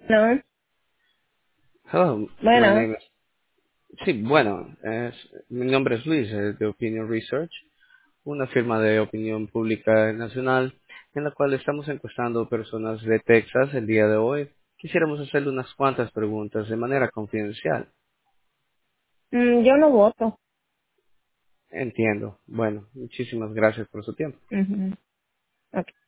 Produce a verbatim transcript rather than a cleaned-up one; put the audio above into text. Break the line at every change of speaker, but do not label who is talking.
No,
Hello, my
bueno,
name is... Sí, bueno, es- mi nombre es Luis, eh, de Opinion Research, una firma de opinión pública nacional en la cual estamos encuestando personas de Texas el día de hoy. Quisiéramos hacerle unas cuantas preguntas de manera confidencial.
mm, yo no voto.
Entiendo. Bueno, muchísimas gracias por su tiempo.
Ujú. Ok.